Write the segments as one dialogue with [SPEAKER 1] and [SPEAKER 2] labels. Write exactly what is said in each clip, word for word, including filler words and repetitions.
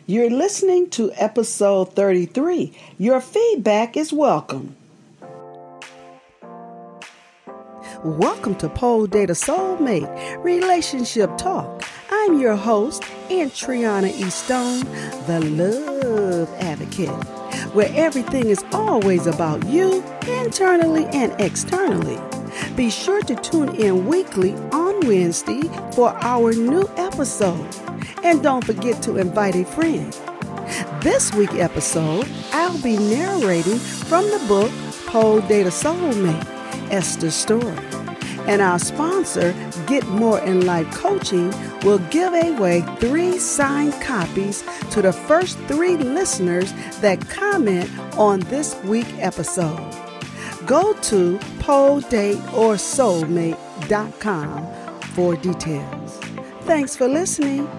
[SPEAKER 1] You're listening to episode thirty-three. Your feedback is welcome. Welcome to Pole Date a Soulmate Relationship Talk. I'm your host, Antriana E. Stone, the Love Advocate, where everything is always about you, internally and externally. Be sure to tune in weekly on Wednesday for our new episode. And don't forget to invite a friend. This week's episode, I'll be narrating from the book Pole Date a Soulmate, Esther's Story. And our sponsor, Get More in Life Coaching, will give away three signed copies to the first three listeners that comment on this week's episode. Go to pole date or soulmate dot com for details. Thanks for listening.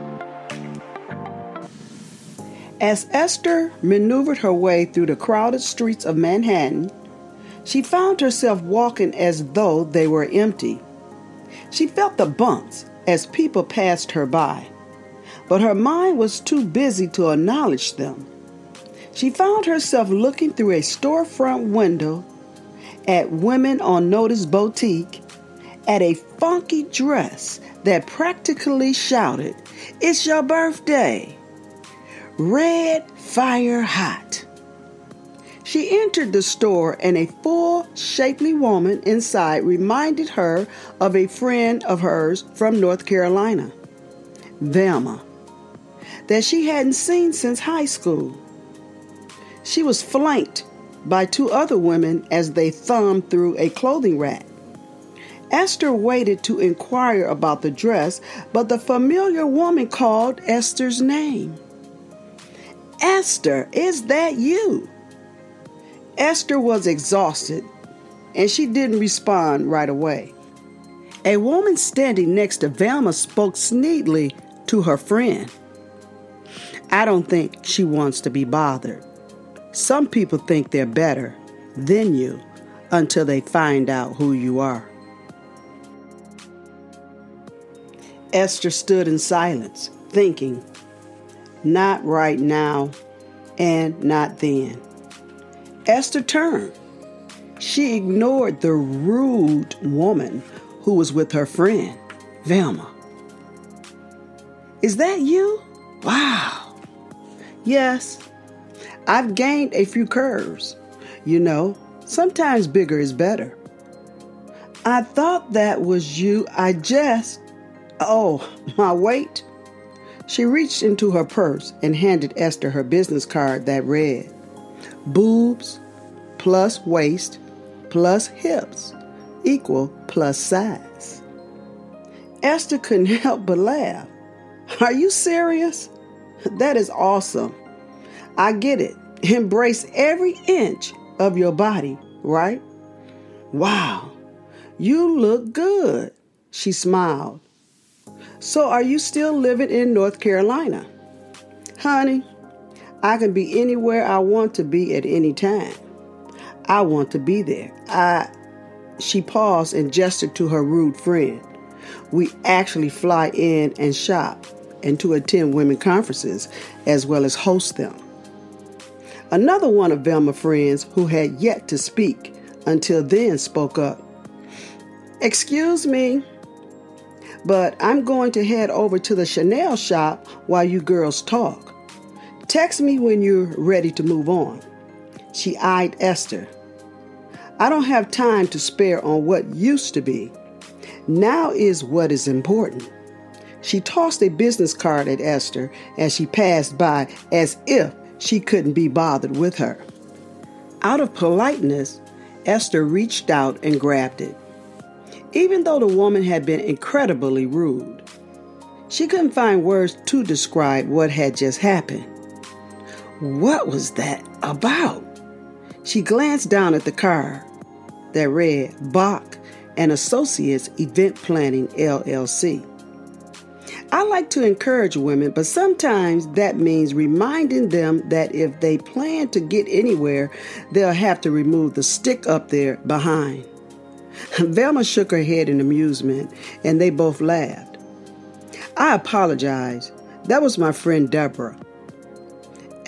[SPEAKER 1] As Esther maneuvered her way through the crowded streets of Manhattan, she found herself walking as though they were empty. She felt the bumps as people passed her by, but her mind was too busy to acknowledge them. She found herself looking through a storefront window at Women on Notice Boutique, at a funky dress that practically shouted, "It's your birthday!" Red fire hot. She entered the store and a full, shapely woman inside reminded her of a friend of hers from North Carolina, Velma, that she hadn't seen since high school. She was flanked by two other women as they thumbed through a clothing rack. Esther waited to inquire about the dress, but the familiar woman called Esther's name. "Esther, is that you?" Esther was exhausted, and she didn't respond right away. A woman standing next to Velma spoke sneakily to her friend. "I don't think she wants to be bothered. Some people think they're better than you until they find out who you are." Esther stood in silence, thinking, not right now and not then. Esther turned. She ignored the rude woman who was with her friend, Velma. "Is that you? Wow. Yes, I've gained a few curves. You know, sometimes bigger is better." "I thought that was you. I just... Oh, my weight." She reached into her purse and handed Esther her business card that read, "Boobs plus waist plus hips equal plus size." Esther couldn't help but laugh. "Are you serious? That is awesome. I get it. Embrace every inch of your body, right? Wow, you look good." She smiled. "So are you still living in North Carolina?" "Honey, I can be anywhere I want to be at any time. I want to be there. I... She paused and gestured to her rude friend. "We actually fly in and shop and to attend women conferences as well as host them." Another one of Velma's friends who had yet to speak until then spoke up. "Excuse me, but I'm going to head over to the Chanel shop while you girls talk. Text me when you're ready to move on." She eyed Esther. "I don't have time to spare on what used to be. Now is what is important." She tossed a business card at Esther as she passed by as if she couldn't be bothered with her. Out of politeness, Esther reached out and grabbed it. Even though the woman had been incredibly rude, she couldn't find words to describe what had just happened. What was that about? She glanced down at the card that read Bach and Associates Event Planning, L L C. I like to encourage women, but sometimes that means reminding them that if they plan to get anywhere, they'll have to remove the stick up there behind. Velma shook her head in amusement, and they both laughed. "I apologize. That was my friend Deborah.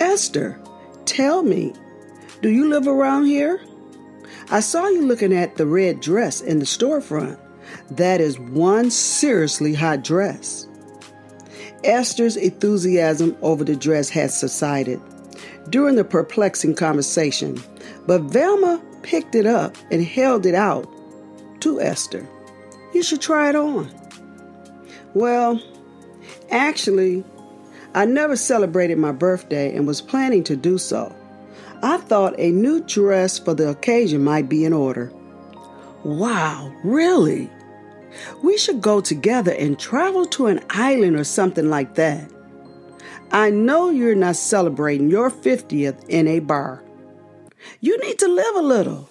[SPEAKER 1] Esther, tell me, do you live around here? I saw you looking at the red dress in the storefront. That is one seriously hot dress. Esther's enthusiasm over the dress had subsided during the perplexing conversation, but Velma picked it up and held it out to Esther. You should try it on. Well, actually, I never celebrated my birthday and was planning to do so. I thought a new dress for the occasion might be in order. Wow, really? We should go together and travel to an island or something like that. I know you're not celebrating your fiftieth in a bar. You need to live a little.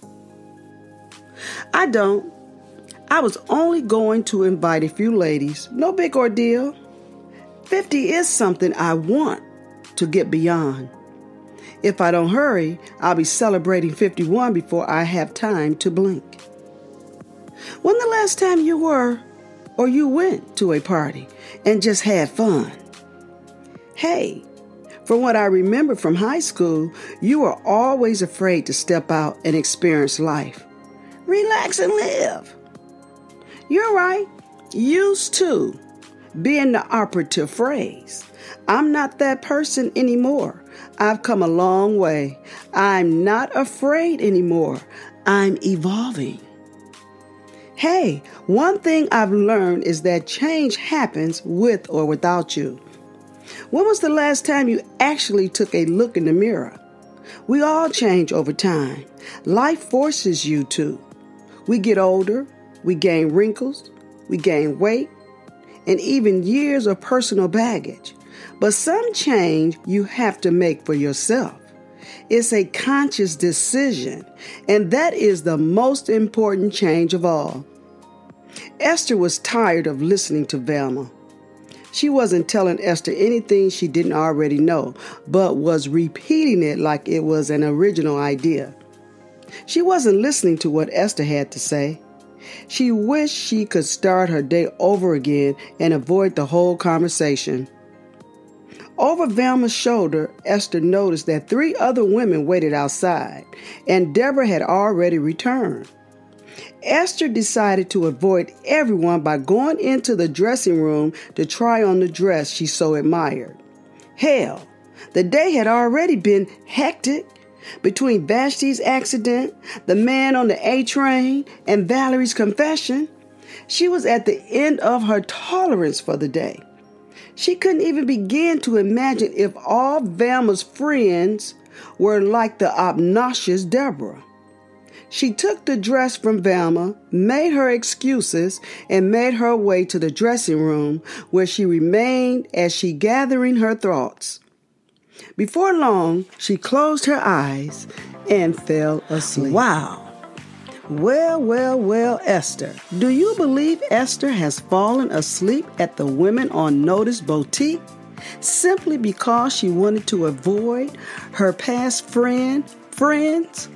[SPEAKER 1] I don't. I was only going to invite a few ladies. No big ordeal. fifty is something I want to get beyond. If I don't hurry, I'll be celebrating fifty-one before I have time to blink. When the last time you were or you went to a party and just had fun? Hey, from what I remember from high school, you were always afraid to step out and experience life. Relax and live. You're right. Used to being the operative phrase. I'm not that person anymore. I've come a long way. I'm not afraid anymore. I'm evolving. Hey, one thing I've learned is that change happens with or without you. When was the last time you actually took a look in the mirror? We all change over time. Life forces you to. We get older, we gain wrinkles, we gain weight, and even years of personal baggage. But some change you have to make for yourself. It's a conscious decision, and that is the most important change of all. Esther was tired of listening to Velma. She wasn't telling Esther anything she didn't already know, but was repeating it like it was an original idea. She wasn't listening to what Esther had to say. She wished she could start her day over again and avoid the whole conversation. Over Velma's shoulder, Esther noticed that three other women waited outside, and Deborah had already returned. Esther decided to avoid everyone by going into the dressing room to try on the dress she so admired. Hell, the day had already been hectic. Between Vashti's accident, the man on the A train, and Valerie's confession, she was at the end of her tolerance for the day. She couldn't even begin to imagine if all Velma's friends were like the obnoxious Deborah. She took the dress from Velma, made her excuses, and made her way to the dressing room, where she remained as she gathering her thoughts. Before long, she closed her eyes and fell asleep. Wow. Well, well, well, Esther. Do you believe Esther has fallen asleep at the Women on Notice boutique simply because she wanted to avoid her past friend, friends?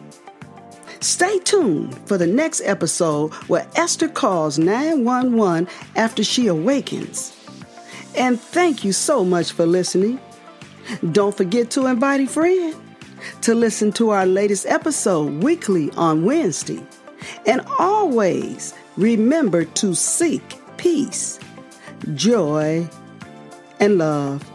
[SPEAKER 1] Stay tuned for the next episode where Esther calls nine one one after she awakens. And thank you so much for listening. Don't forget to invite a friend to listen to our latest episode weekly on Wednesday. And always remember to seek peace, joy, and love.